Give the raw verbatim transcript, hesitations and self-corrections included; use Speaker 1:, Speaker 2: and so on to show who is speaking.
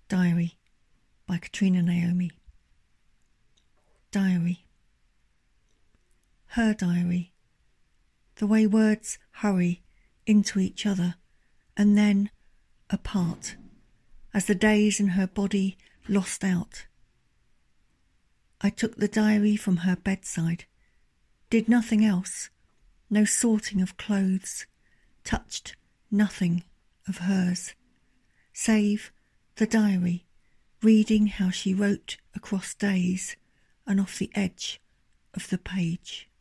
Speaker 1: Diary by Katrina Naomi. Diary. Her diary. The way words hurry into each other and then apart as the days in her body lost out. I took the diary from her bedside, did nothing else, no sorting of clothes, touched nothing of hers, save the diary, reading how she wrote across days and off the edge of the page.